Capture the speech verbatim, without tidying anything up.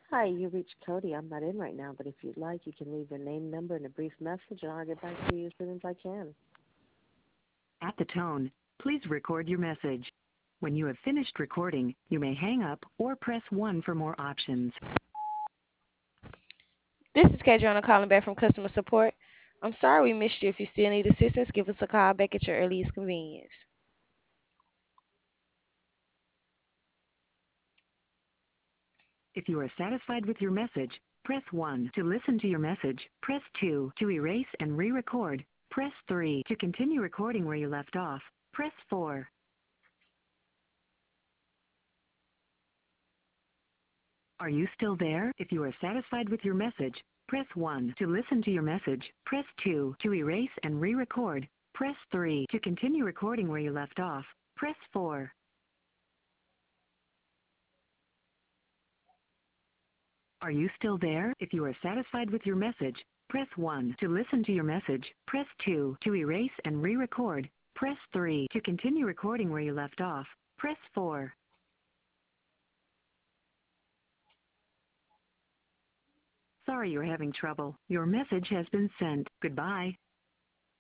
Hi, you reached Cody. I'm not in right now, but if you'd like, you can leave your name, number, and a brief message, and I'll get back to you as soon as I can. At the tone, please record your message. When you have finished recording, you may hang up or press one for more options. This is Kadriana calling back from customer support. I'm sorry we missed you. If you still need assistance, give us a call back at your earliest convenience. If you are satisfied with your message, press one. To listen to your message, press two. To erase and re-record, press three. To continue recording where you left off, press four. Are you still there? If you are satisfied with your message, press one. To listen to your message, press two. To erase and re-record, press three. To continue recording where you left off, press four. Are you still there? If you are satisfied with your message, press one. To listen to your message, press two. To erase and re-record, press three. To continue recording where you left off, press four. Sorry you're having trouble. Your message has been sent. Goodbye.